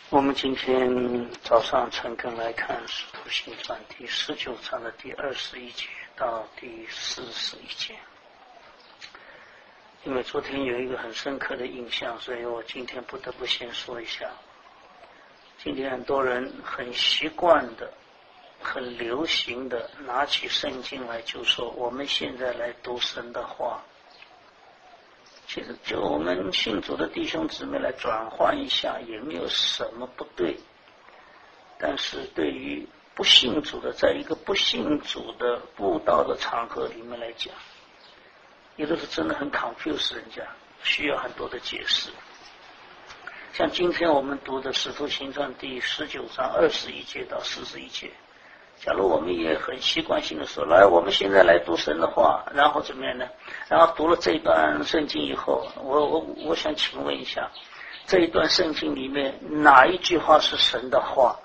我们今天早上诚恳来看《使徒行传》第19章的第21节到第41节。因为昨天有一个很深刻的印象，所以我今天不得不先说一下。今天很多人很习惯的、很流行的拿起圣经来就说我们现在来读神的话。其实就我们信主的弟兄姊妹来转换一下也没有什么不对，但是对于不信主的，在一个不信主的布道的场合里面来讲，有的是真的很 confuse 人家，需要很多的解释。像今天我们读的《使徒行传》第19章21节到41节，假如我们也很习惯性的说，来，我们现在来读神的话，然后怎么样呢？然后读了这一段圣经以后，我想请问一下，这一段圣经里面哪一句话是神的话？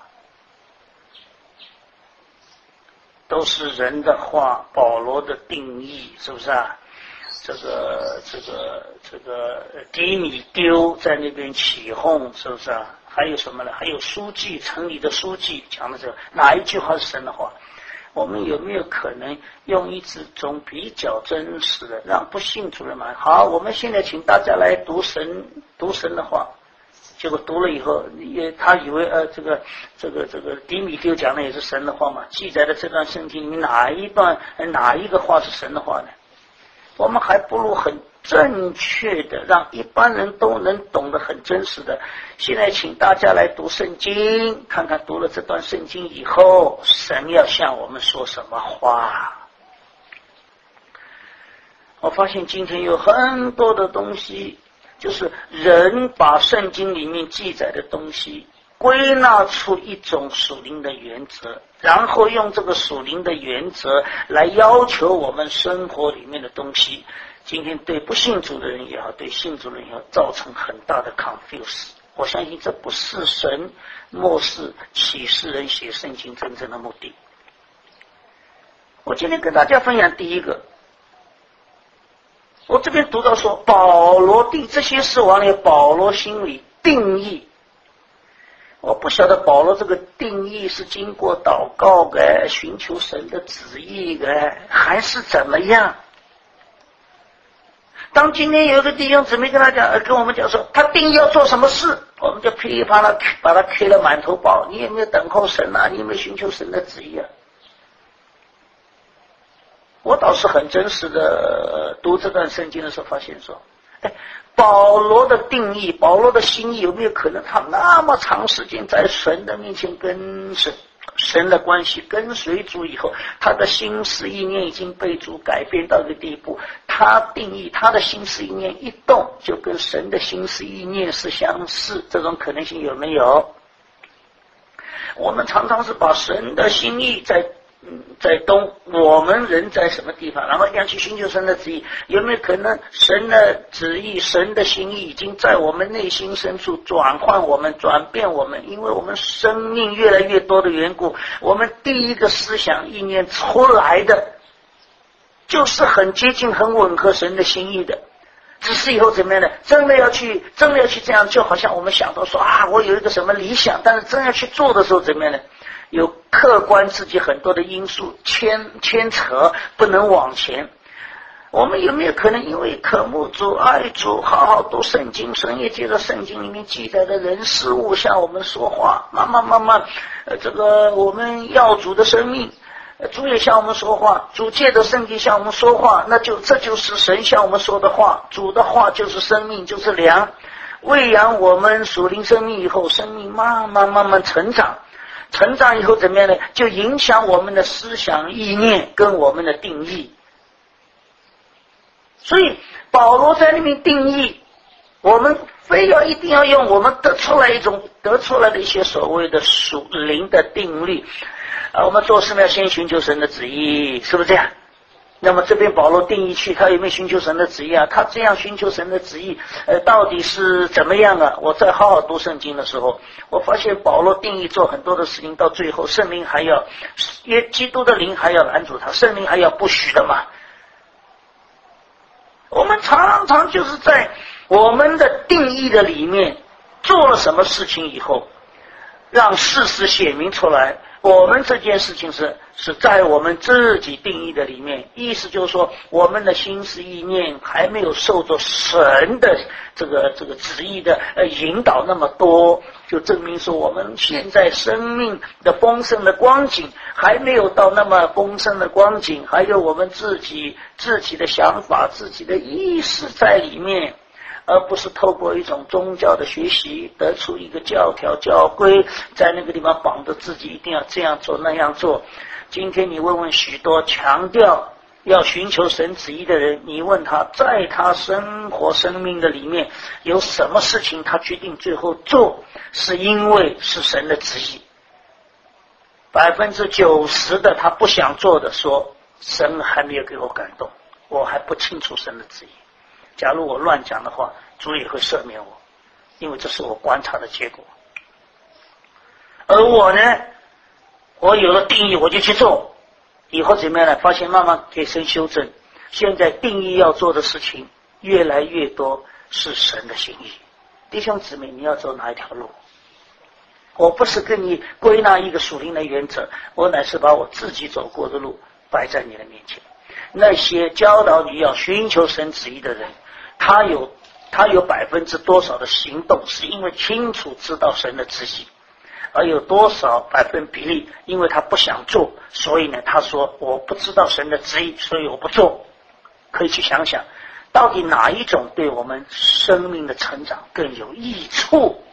都是人的话，保罗的定义，是不是啊？这个低米丢在那边起哄，是不是啊？还有什么呢？还有书记，城里的书记讲的这个，哪一句话是神的话？我们有没有可能用一种比较真实的，让不信主的人好，我们现在请大家来读神的话。结果读了以后，他以为这个迪米丢讲的也是神的话嘛？记载的这段圣经里面哪一个话是神的话呢？我们还不如很正确的，让一般人都能懂得很真实的。现在请大家来读圣经，看看读了这段圣经以后，神要向我们说什么话。我发现今天有很多的东西，就是人把圣经里面记载的东西归纳出一种属灵的原则，然后用这个属灵的原则来要求我们生活里面的东西。今天对不信主的人也好，对信主的人也好，造成很大的 confuse。 我相信这不是神漠视启示人写圣经真正的目的。我今天跟大家分享第一个，我这边读到说保罗定这些事完了，保罗心里定义。我不晓得保罗这个定义是经过祷告的，寻求神的旨意的，还是怎么样。当今天有一个弟兄姊妹跟我们讲说他定义要做什么事，我们就噼里啪啦把他 K 了满头包。你有没有等候神啊？你有没有寻求神的旨意啊？我倒是很真实的读这段圣经的时候发现说，保罗的定义，保罗的心意，有没有可能他那么长时间在神的面前跟神的关系跟随主以后，他的心思意念已经被主改变到一个地步，他定义他的心思意念一动就跟神的心思意念是相似，这种可能性有没有？我们常常是把神的心意在东，我们人在什么地方，然后要去寻求神的旨意。有没有可能神的旨意，神的心意已经在我们内心深处转换我们，转变我们？因为我们生命越来越多的缘故，我们第一个思想意念出来的就是很接近很吻合神的心意的，只是以后怎么样呢？真的要去这样，就好像我们想到说我有一个什么理想，但是真要去做的时候怎么样呢？有客观自己很多的因素牵扯，不能往前。我们有没有可能因为渴慕主、爱主，好好读圣经，神也借着圣经里面记载的人事物向我们说话，慢慢我们要主的生命，主也向我们说话，主借着圣经向我们说话，这就是神向我们说的话，主的话就是生命，就是粮，喂养我们属灵生命以后，生命慢慢成长以后怎么样呢？就影响我们的思想意念跟我们的定义。所以保罗在那边定义，我们一定要用我们得出来的一些所谓的属灵的定律。我们做事要先寻求神的旨意，是不是这样？那么这边保罗定义去，他有没有寻求神的旨意啊？他这样寻求神的旨意，到底是怎么样啊？我在好好读圣经的时候，我发现保罗定义做很多的事情，到最后圣灵还要，基督的灵还要拦阻他，圣灵还要不许的嘛。我们常常就是在我们的定义的里面做了什么事情以后， 让事实显明出来。我们这件事情是在我们自己定义的里面，意思就是说，我们的心思意念还没有受着神的这个旨意的引导那么多，就证明说我们现在生命的丰盛的光景还没有到那么丰盛的光景，还有我们自己的想法、自己的意识在里面。而不是透过一种宗教的学习得出一个教条教规，在那个地方绑着自己一定要这样做那样做。今天你问问许多强调要寻求神旨意的人，你问他在他生活生命的里面有什么事情他决定最后做是因为是神的旨意，90%的他不想做的说神还没有给我感动，我还不清楚神的旨意。假如我乱讲的话，主也会赦免我，因为这是我观察的结果。而我呢，我有了定义我就去做，以后怎么样呢？发现慢慢给神修正。现在定义要做的事情越来越多是神的心意。弟兄姊妹，你要走哪一条路？我不是跟你归纳一个属灵的原则，我乃是把我自己走过的路摆在你的面前。那些教导你要寻求神旨意的人，他有多少的行动是因为清楚知道神的旨意，而有多少百分比例因为他不想做，所以呢他说我不知道神的旨意，所以我不做。可以去想想到底哪一种对我们生命的成长更有益处。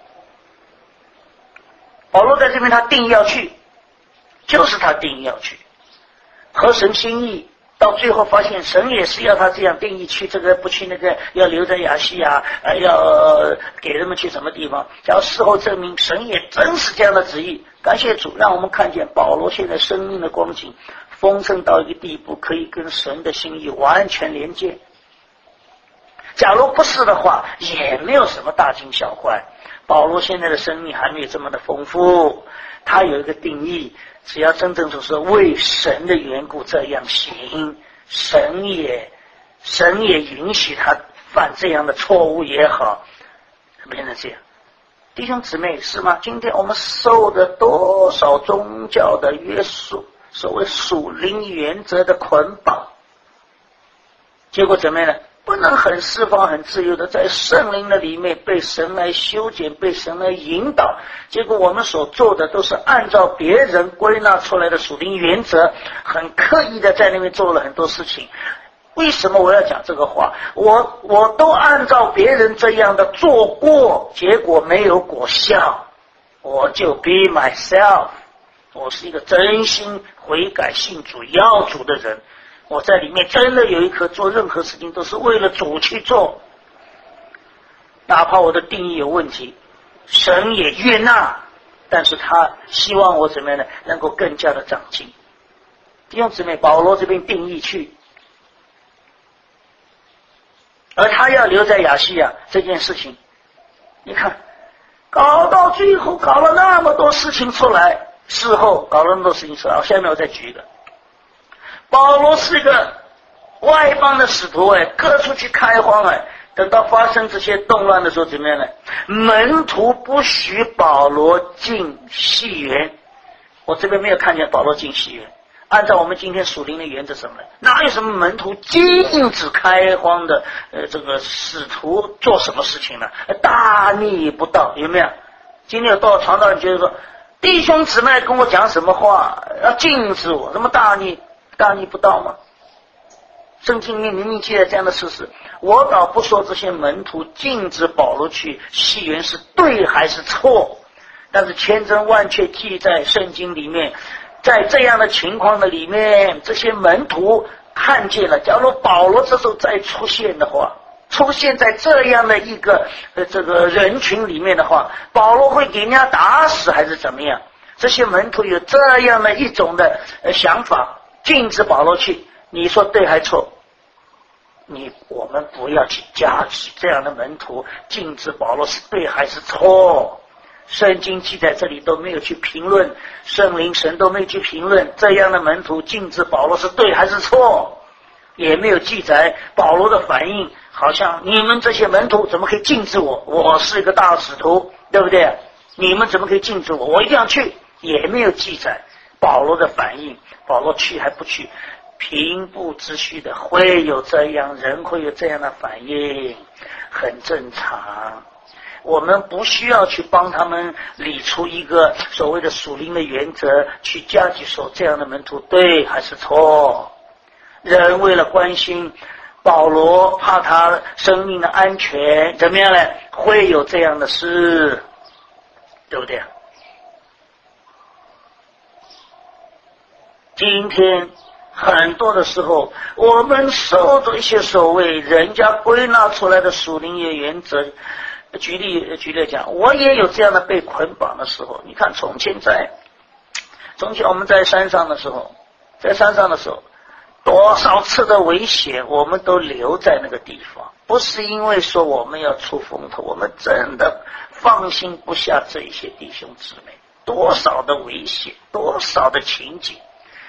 保罗在这边他定义要去，就是他定义要去合神心意，到最后发现神也是要他这样定义去这个不去那个，要留在亚细亚，要给人们去什么地方。只要事后证明神也真是这样的旨意，感谢主让我们看见保罗现在生命的光景丰盛到一个地步，可以跟神的心意完全连接。假如不是的话，也没有什么大惊小怪。保罗现在的生命还没有这么的丰富，他有一个定义，只要真正就是为神的缘故这样行，神也允许他犯这样的错误也好，变成这样。弟兄姊妹，是吗？今天我们受的多少宗教的约束，所谓属灵原则的捆绑，结果怎么样呢？不能很释放很自由的在圣灵的里面被神来修剪，被神来引导，结果我们所做的都是按照别人归纳出来的属灵原则，很刻意的在那边做了很多事情。为什么我要讲这个话？我都按照别人这样的做过，结果没有果效，我就 be myself， 我是一个真心悔改信主要主的人，我在里面真的有一颗做任何事情都是为了主去做，哪怕我的定义有问题，神也悦纳，但是他希望我怎么样呢？能够更加的长进。弟兄姊妹，保罗这边定义去，而他要留在亚细亚这件事情，你看搞到最后搞了那么多事情出来，事后搞了那么多事情出来。下面我再举一个，保罗是一个外邦的使徒，各处去开荒，等到发生这些动乱的时候怎么样呢？门徒不许保罗进戏园。我这边没有看见保罗进戏园。按照我们今天属灵的原则什么呢？哪有什么门徒禁止开荒的这个使徒做什么事情呢？大逆不道，有没有？今天有多少传道人觉得说弟兄姊妹跟我讲什么话要禁止我，什么大逆不道吗？圣经里面明明记载这样的事实。我倒不说这些门徒禁止保罗去戏园是对还是错，但是千真万确记在圣经里面，在这样的情况的里面，这些门徒看见了，假如保罗这时候再出现的话，出现在这样的一个这个人群里面的话，保罗会给人家打死还是怎么样？这些门徒有这样的一种的想法，禁止保罗去，你说对还错？我们不要去加持这样的门徒禁止保罗是对还是错，圣经记载这里都没有去评论，圣灵神都没有去评论这样的门徒禁止保罗是对还是错，也没有记载保罗的反应，好像你们这些门徒怎么可以禁止我是一个大使徒，对不对？ 你们怎么可以禁止我？我一定要去，也没有记载保罗的反应。保罗去还不去？平步直叙的，会有这样，人会有这样的反应，很正常。我们不需要去帮他们理出一个所谓的属灵的原则，去加去说这样的门徒对还是错。人为了关心保罗，怕他生命的安全，怎么样呢？会有这样的事，对不对？今天很多的时候，我们受着一些所谓人家归纳出来的属灵的原则，举例讲，我也有这样的被捆绑的时候。你看从前我们在山上的时候，多少次的危险我们都留在那个地方，不是因为说我们要出风头，我们真的放心不下这一些弟兄姊妹，多少的危险，多少的情景，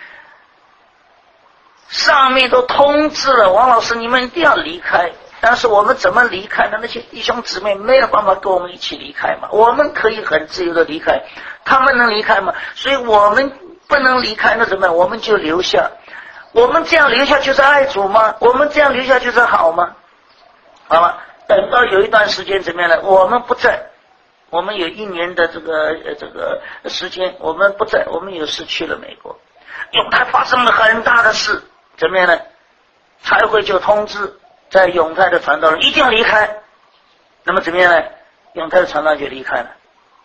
上面都通知了王老师你们一定要离开，但是我们怎么离开呢？那些弟兄姊妹没有办法跟我们一起离开嘛，我们可以很自由的离开，他们能离开吗？所以我们不能离开，那怎么办？我们就留下。我们这样留下就是爱主吗？我们这样留下就是好吗？好了，等到有一段时间怎么样呢？我们不在，我们有1年的这个时间我们不在，我们有事去了美国，永泰发生了很大的事，怎么样呢？才会就通知在永泰的传道人一定要离开，那么怎么样呢？永泰的传道人就离开了。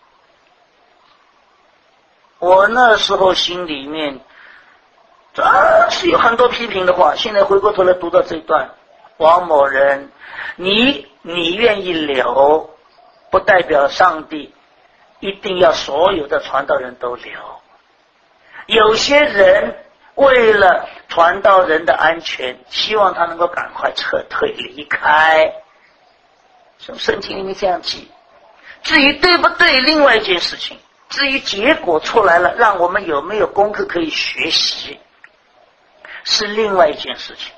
我那时候心里面是有很多批评的话，现在回过头来读到这一段，王某人，你愿意留，不代表上帝一定要所有的传道人都留。有些人为了传道人的安全，希望他能够赶快撤退离开，圣经里面这样记。至于对不对，另外一件事情，至于结果出来了，让我们有没有功课可以学习，是另外一件事情。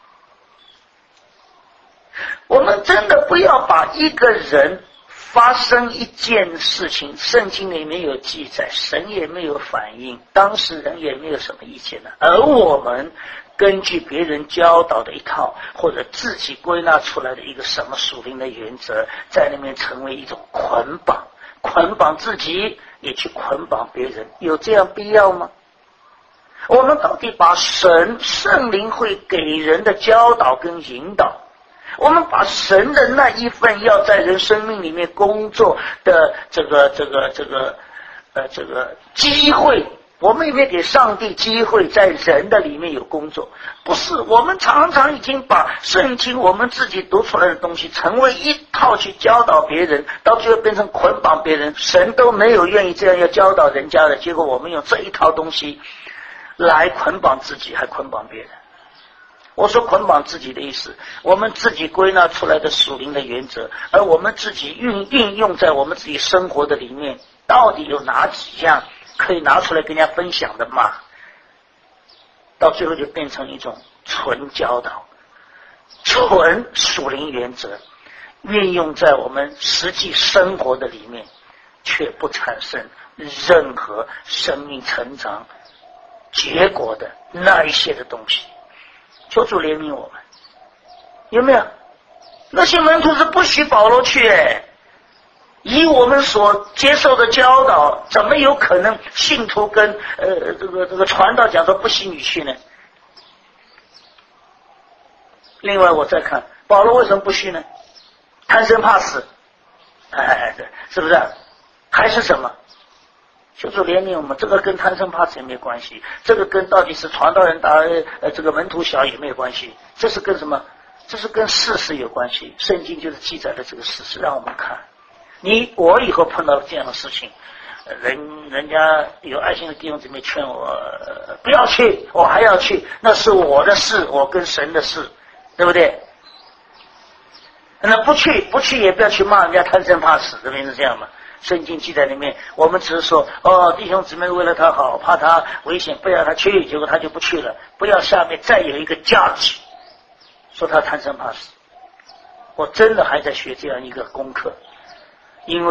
我们真的不要把一个人发生一件事情，圣经里面有记载，神也没有反应，当事人也没有什么意见的，而我们根据别人教导的一套，或者自己归纳出来的一个什么属灵的原则，在里面成为一种捆绑自己，也去捆绑别人，有这样必要吗？我们到底把圣灵会给人的教导跟引导，我们把神的那一份要在人生命里面工作的这个机会，我们有没有给上帝机会在人的里面有工作？不是，我们常常已经把圣经我们自己读出来的东西成为一套去教导别人，到最后变成捆绑别人，神都没有愿意这样要教导人家的，结果我们用这一套东西来捆绑自己，还捆绑别人。我说捆绑自己的意思，我们自己归纳出来的属灵的原则，而我们自己运用在我们自己生活的里面，到底有哪几样可以拿出来跟人家分享的嘛？到最后就变成一种纯教导，纯属灵原则，运用在我们实际生活的里面，却不产生任何生命成长结果的那一些的东西。求主怜悯我们，有没有？那些门徒是不许保罗去，以我们所接受的教导，怎么有可能信徒跟这个传道讲说不许你去呢？另外我再看保罗为什么不去呢？贪生怕死，是不是？还是什么？求主怜悯我们，这个跟贪生怕死也没有关系，这个跟到底是传道人大这个门徒小也没有关系，这是跟什么？这是跟事实有关系。圣经就是记载了这个事实，让我们看。我以后碰到这样的事情，人家有爱心的弟兄姊妹劝我不要去，我还要去，那是我的事，我跟神的事，对不对？那不去也不要去骂人家贪生怕死，这边是这样嘛？圣经记载里面，我们只是说弟兄姊妹为了他好，怕他危险，不要他去，结果他就不去了，不要下面再有一个judge说他贪生怕死。我真的还在学这样一个功课，因为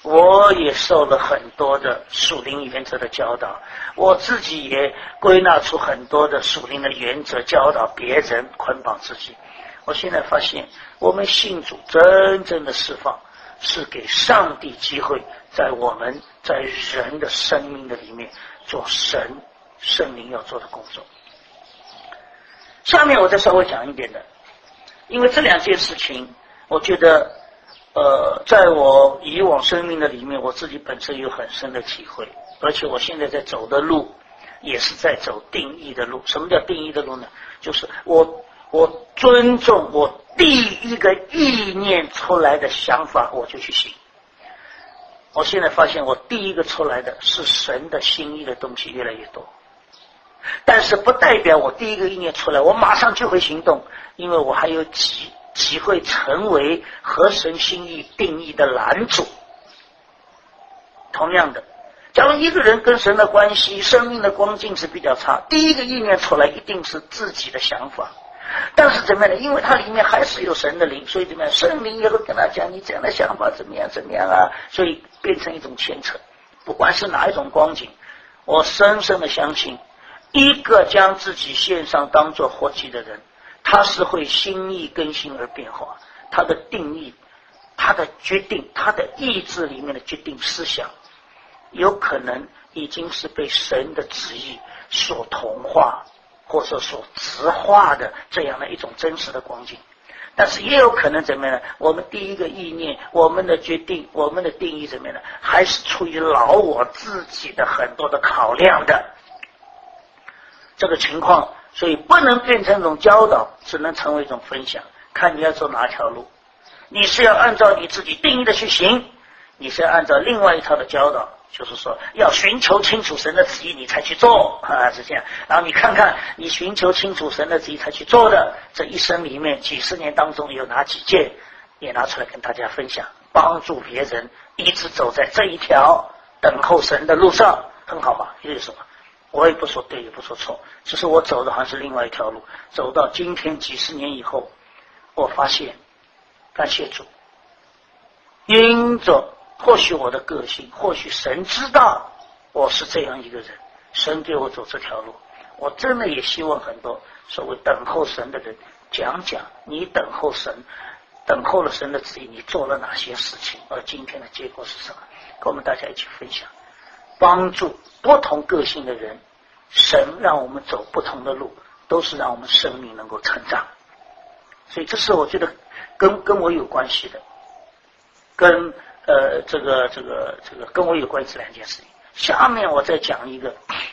我也受了很多的属灵原则的教导，我自己也归纳出很多的属灵的原则，教导别人，捆绑自己。我现在发现，我们信主真正的释放，是给上帝机会，在我们在人的生命的里面做圣灵要做的工作。下面我再稍微讲一点的，因为这两件事情，我觉得在我以往生命的里面，我自己本身有很深的体会，而且我现在在走的路也是在走定义的路。什么叫定义的路呢？就是我尊重我第一个意念出来的想法，我就去行。我现在发现我第一个出来的是神的心意的东西越来越多，但是不代表我第一个意念出来我马上就会行动，因为我还有机会成为合神心意定义的拦阻。同样的，假如一个人跟神的关系生命的光景是比较差，第一个意念出来一定是自己的想法，但是怎么样呢？因为它里面还是有神的灵，所以怎么样？圣灵也会跟他讲你这样的想法怎么样怎么样啊，所以变成一种牵扯。不管是哪一种光景，我深深的相信，一个将自己献上当作活祭的人，他是会心意更新而变化，他的定义，他的决定，他的意志里面的决定思想，有可能已经是被神的旨意所同化或者所直化的这样的一种真实的光景。但是也有可能怎么样呢？我们第一个意念，我们的决定，我们的定义怎么样呢？还是出于老我自己的很多的考量的这个情况，所以不能变成一种教导，只能成为一种分享，看你要走哪条路。你是要按照你自己定义的去行，你是要按照另外一套的教导，就是说要寻求清楚神的旨意你才去做是这样。然后你看看你寻求清楚神的旨意才去做的这一生里面几十年当中有哪几件，也拿出来跟大家分享，帮助别人一直走在这一条等候神的路上，很好吧？这是什么？我也不说对也不说错，只是我走的好像是另外一条路。走到今天几十年以后，我发现感谢主，因着或许我的个性，或许神知道我是这样一个人，神给我走这条路。我真的也希望很多所谓等候神的人讲讲你等候神，等候了神的旨意，你做了哪些事情，而今天的结果是什么，跟我们大家一起分享，帮助不同个性的人。神让我们走不同的路，都是让我们生命能够成长。所以这是我觉得跟我有关系的，跟这个跟我有关系这两件事情。下面我再讲一个，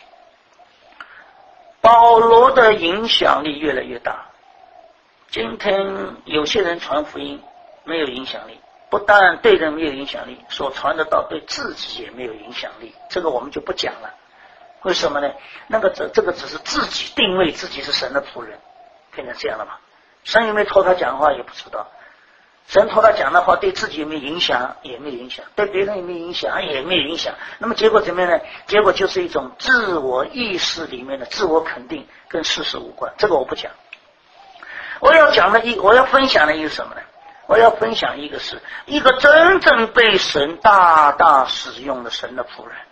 保罗的影响力越来越大。今天有些人传福音没有影响力，不但对人没有影响力，所传的道对自己也没有影响力，这个我们就不讲了。为什么呢？这个只是自己定位自己是神的仆人，变成这样了吗？神有没有托他讲话也不知道，神托他讲的话对自己有没有影响也没有影响，对别人有没有影响也没有影响。那么结果怎么样呢？结果就是一种自我意识里面的自我肯定，跟事实无关。这个我不讲。我要分享的一个什么呢？我要分享一个是一个真正被神大大使用的神的仆人。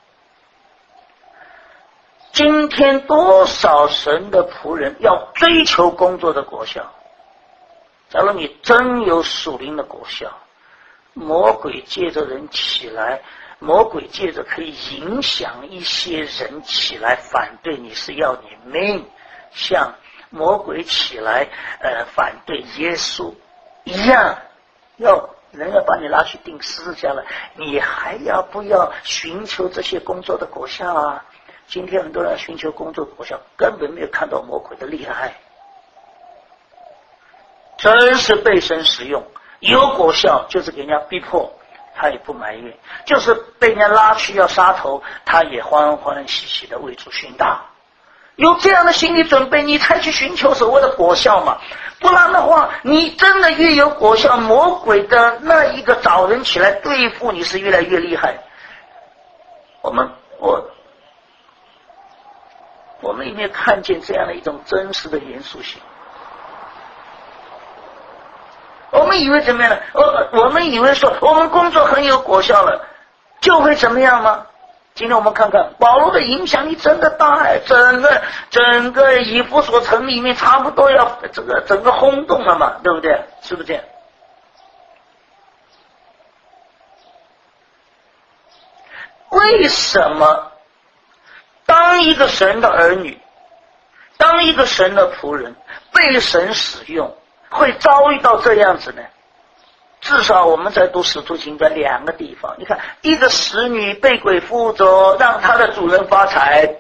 今天多少神的仆人要追求工作的果效，假如你真有属灵的果效，魔鬼借着人起来，魔鬼借着可以影响一些人起来反对你，是要你命，像魔鬼起来反对耶稣一样，人要把你拉去钉十字架了，你还要不要寻求这些工作的果效啊？今天很多人寻求工作果效，根本没有看到魔鬼的厉害，真是被神使用，有果效就是给人家逼迫，他也不埋怨；就是被人家拉去要杀头，他也欢欢喜喜的为主殉道。有这样的心理准备，你才去寻求所谓的果效嘛。不然的话，你真的越有果效，魔鬼的那一个找人起来对付你是越来越厉害。我们有没有看见这样的一种真实的严肃性？我们以为怎么样呢？我们以为说我们工作很有果效了， 就会怎么样吗？今天我们看看保罗的影响力真的大哎，整个以弗所城里面差不多要整个轰动了嘛，对不对？是不是这样？为什么当一个神的儿女，当一个神的仆人被神使用，会遭遇到这样子呢？至少我们在读使徒行传2个地方，你看，一个使女被鬼附着，让她的主人发财，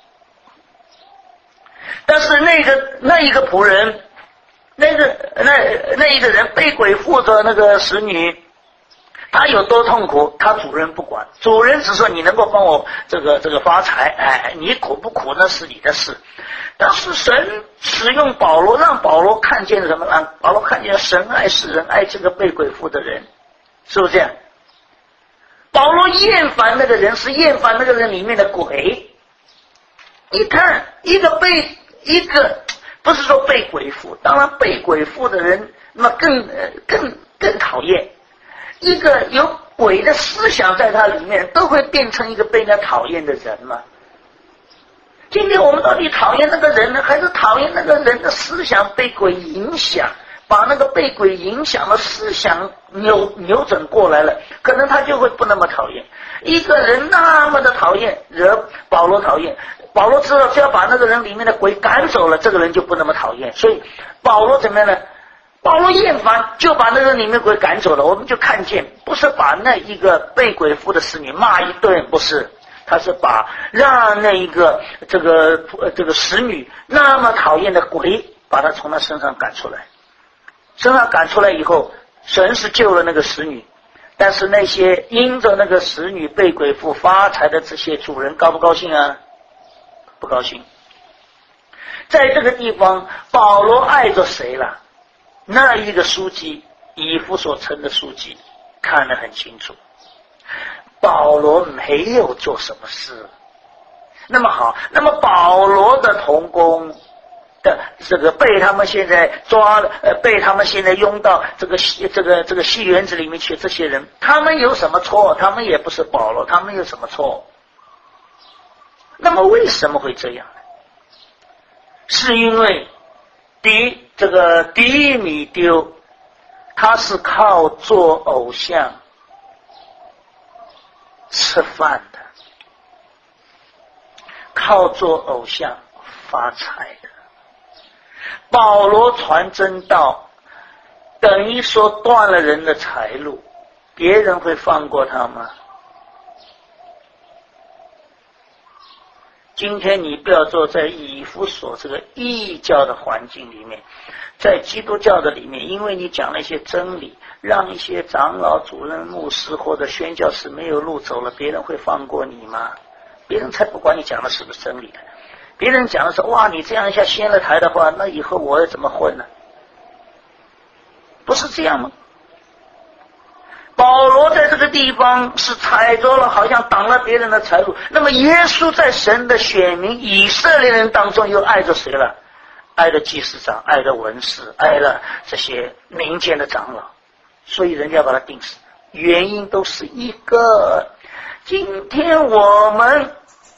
但是那一个仆人，那一个人被鬼附着，那个使女，他有多痛苦，他主人不管，主人只说你能够帮我这个发财，哎，你苦不苦那是你的事。但是神使用保罗，让保罗看见什么？让保罗看见神爱世人，爱这个被鬼附的人，是不是这样？保罗厌烦那个人，是厌烦那个人里面的鬼。你看，一个不是说被鬼附，当然被鬼附的人，那么更讨厌。一个有鬼的思想在他里面，都会变成一个被人家讨厌的人嘛。今天我们到底讨厌那个人呢，还是讨厌那个人的思想被鬼影响，把那个被鬼影响的思想扭整过来了，可能他就会不那么讨厌。一个人那么的讨厌，惹保罗讨厌，保罗知道只要把那个人里面的鬼赶走了，这个人就不那么讨厌。所以保罗怎么样呢？保罗厌烦，就把那个里面鬼赶走了。我们就看见，不是把那一个被鬼附的使女骂一顿，不是，他是让那一个这个使女那么讨厌的鬼，把他从他身上赶出来。身上赶出来以后，神是救了那个使女，但是那些因着那个使女被鬼附发财的这些主人高不高兴啊？不高兴。在这个地方，保罗爱着谁了？那一个书记，以弗所城的书记，看得很清楚。保罗没有做什么事。那么好，那么保罗的同工的这个被他们现在抓了，被他们现在拥到这个戏园子里面去，这些人他们有什么错？他们也不是保罗，他们有什么错？那么为什么会这样呢？是因为迪米丢，他是靠做偶像吃饭的，靠做偶像发财的。保罗传真道，等于说断了人的财路，别人会放过他吗？今天你不要坐在以弗所这个异教的环境里面，在基督教的里面，因为你讲了一些真理，让一些长老、主任、牧师或者宣教士没有路走了，别人会放过你吗？别人才不管你讲的是不是真理的。别人讲的是哇，你这样一下掀了台的话，那以后我要怎么混呢？不是这样吗？保罗在这个地方是踩着了，好像挡了别人的财路。那么耶稣在神的选民以色列人当中又爱着谁了？爱着祭司长，爱着文士，爱了这些民间的长老，所以人家把他钉死。原因都是一个，今天我们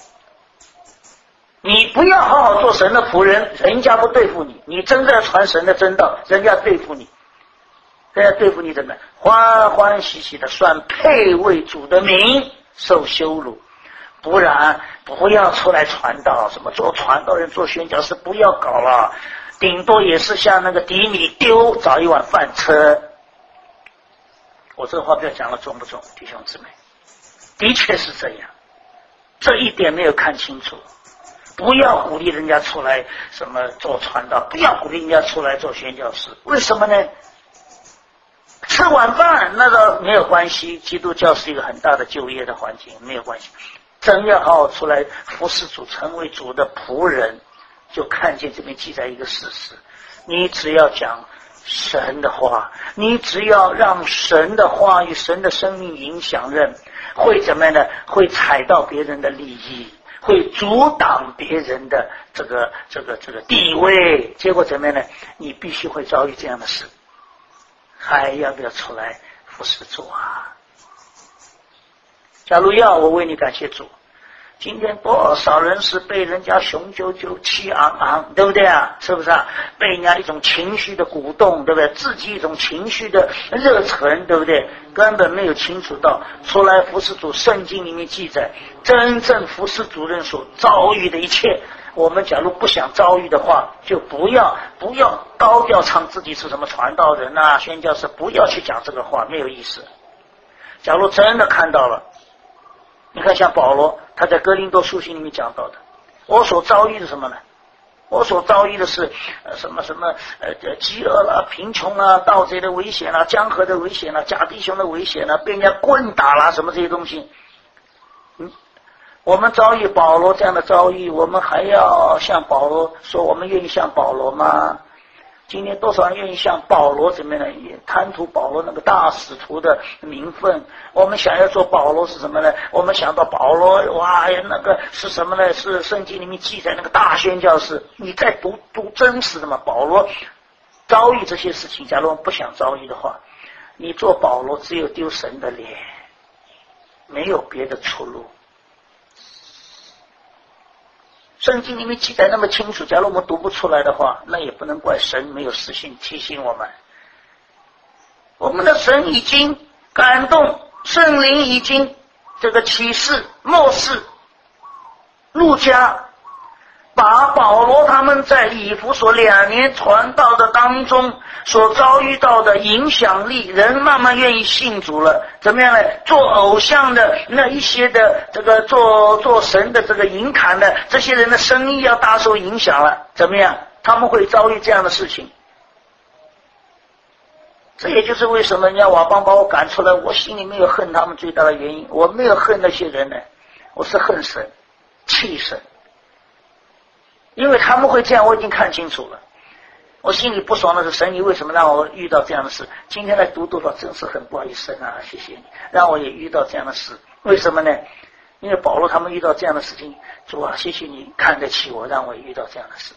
你不要好好做神的仆人，人家不对付你，你真的传神的真道，人家对付你，人家对付你怎么欢欢喜喜的算配为主的名受羞辱。不然不要出来传道，什么做传道人做宣教士不要搞了，顶多也是像那个迪米丢找一碗饭吃。我这话不要讲了重不重，弟兄姊妹，的确是这样，这一点没有看清楚。不要鼓励人家出来什么做传道，不要鼓励人家出来做宣教士，为什么呢？吃晚饭那倒没有关系，基督教是一个很大的就业的环境，没有关系。真要好好出来服侍主，成为主的仆人，就看见这边记载一个事实：你只要讲神的话，你只要让神的话语、神的生命影响人，会怎么样呢？会踩到别人的利益，会阻挡别人的这个地位，结果怎么样呢？你必须会遭遇这样的事。还要不要出来服侍主啊？ 假如要，我为你感谢主。今天多少人是被人家雄赳赳气昂昂，对不对啊？是不是啊？被人家一种情绪的鼓动，对不对？自己一种情绪的热忱，对不对？根本没有清楚到出来服侍主。圣经里面记载，真正服侍主人所遭遇的一切，我们假如不想遭遇的话，就不要高调唱自己是什么传道人啊、宣教士，不要去讲这个话，没有意思。假如真的看到了，你看像保罗，他在哥林多书信里面讲到的，我所遭遇的什么呢？我所遭遇的是什么饥饿啦、贫穷啦、盗贼的危险啦、江河的危险啦、假弟兄的危险啦、被人家棍打啦，什么这些东西。我们遭遇保罗这样的遭遇，我们还要像保罗说，我们愿意像保罗吗？今天多少人愿意像保罗怎么样呢？也贪图保罗那个大使徒的名分。我们想要做保罗是什么呢？我们想到保罗，哇，那个是什么呢？是圣经里面记载那个大宣教士。你在读真实的嘛？保罗遭遇这些事情，假如我们不想遭遇的话，你做保罗只有丢神的脸，没有别的出路。圣经里面记载那么清楚，假如我们读不出来的话，那也不能怪神没有实性提醒我们。我们的神已经感动，圣灵已经这个启示默示路加，把保罗他们在以弗所2年传道的当中所遭遇到的影响力，人慢慢愿意信主了，怎么样呢？做偶像的那一些的这个做神的这个引砍的这些人的生意要大受影响了，怎么样？他们会遭遇这样的事情。这也就是为什么人家瓦邦把我赶出来，我心里没有恨他们最大的原因。我没有恨那些人呢，我是恨神，气神。因为他们会这样，我已经看清楚了。我心里不爽的是，神你为什么让我遇到这样的事？今天来读多少真是很不好意思啊，谢谢你让我也遇到这样的事。为什么呢？因为保罗他们遇到这样的事情，主啊，谢谢你看得起我，让我也遇到这样的事。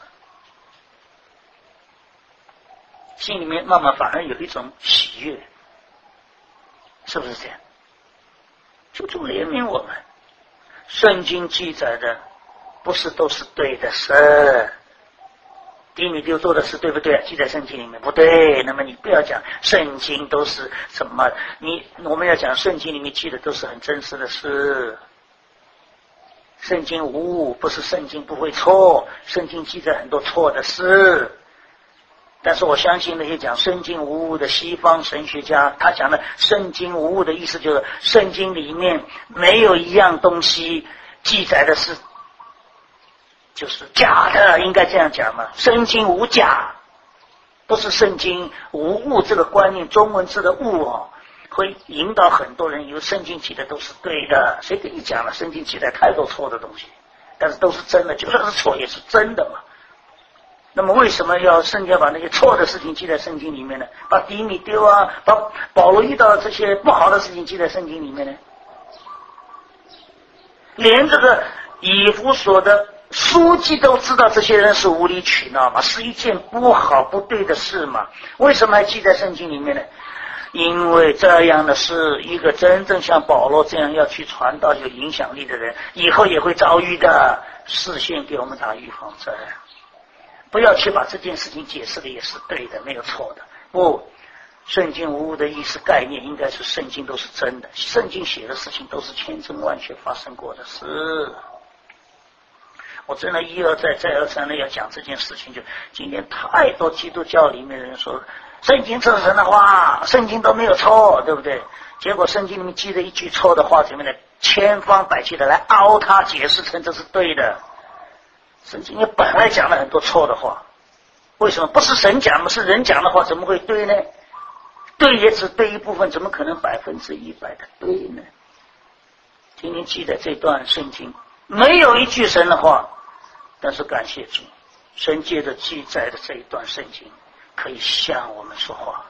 心里面慢慢反而有一种喜悦，是不是这样？求主怜悯我们。圣经记载的不是都是对的事，低米丢做的事对不对？记在圣经里面不对，那么你不要讲圣经都是什么，我们要讲圣经里面记的都是很真实的事。圣经无误，不是圣经不会错，圣经记载很多错的事。但是我相信那些讲圣经无误的西方神学家，他讲的圣经无误的意思就是圣经里面没有一样东西记载的是就是假的，应该这样讲嘛。圣经无假，不是圣经无误这个观念，中文字的误会引导很多人以为圣经记的都是对的。谁跟你讲了？圣经记载太多错的东西，但是都是真的，就算是错也是真的嘛。那么为什么要圣经把那些错的事情记在圣经里面呢？把低米丢啊，把保罗遇到这些不好的事情记在圣经里面呢？连这个以弗所的书记都知道这些人是无理取闹嘛，是一件不好不对的事嘛，为什么还记在圣经里面呢？因为这样的是一个真正像保罗这样要去传道有影响力的人以后也会遭遇的，事先给我们打预防针。不要去把这件事情解释的也是对的，没有错的。不，圣经无误的意思概念应该是圣经都是真的，圣经写的事情都是千真万确发生过的事。我真的一而再再而三的要讲这件事情，就今天太多基督教里面的人说圣经这是神的话，圣经都没有错，对不对？结果圣经里面记着一句错的话，怎么呢？千方百计的来凹它，解释成这是对的。圣经也本来讲了很多错的话，为什么不是神讲的，是人讲的话，怎么会对呢？对也只对一部分，怎么可能100%的对呢？今天记载这段圣经没有一句神的话，但是感谢主，神借着记载的这一段圣经可以向我们说话。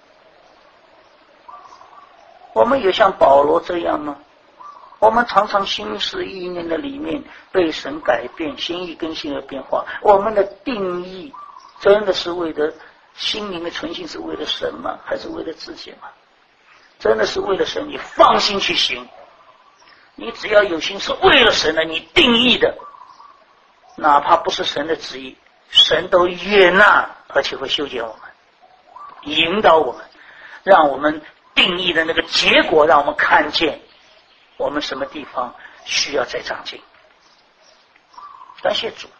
我们也像保罗这样吗？我们常常心思意念的里面被神改变，心意更新而变化。我们的定义真的是为了心里面存心是为了神吗？还是为了自己吗？真的是为了神，你放心去行。 你只要有心是为了神的，你定义的，哪怕不是神的旨意，神都悦纳，而且会修剪我们，引导我们，让我们定义的那个结果，让我们看见我们什么地方需要再长进。感谢主。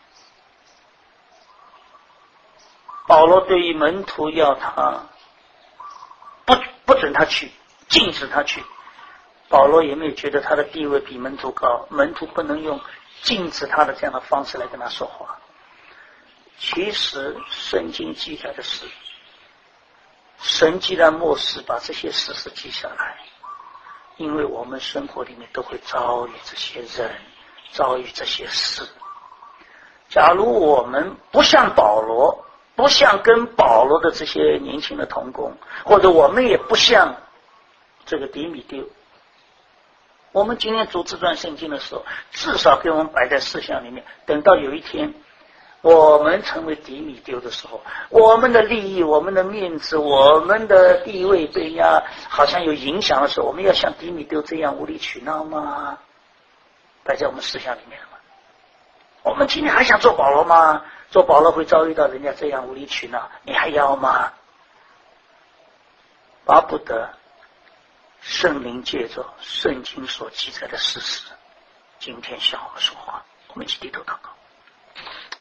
保罗对于门徒要他不准他去，禁止他去，保罗也没有觉得他的地位比门徒高，门徒不能用禁止他的这样的方式来跟他说话。其实圣经记载的是，神既然默示把这些事实记下来，因为我们生活里面都会遭遇这些人，遭遇这些事。假如我们不像保罗，不像跟保罗的这些年轻的同工，或者我们也不像这个迪米丢，我们今天读这段圣经的时候，至少给我们摆在思想里面，等到有一天我们成为迪米丢的时候，我们的利益，我们的面子，我们的地位被人家好像有影响的时候，我们要像迪米丢这样无理取闹吗？摆在我们思想里面了吗？我们今天还想做保罗吗？做保罗会遭遇到人家这样无理取闹，你还要吗？巴不得圣灵借着圣经所记载的事实，今天向我们说话。我们一起低头祷告。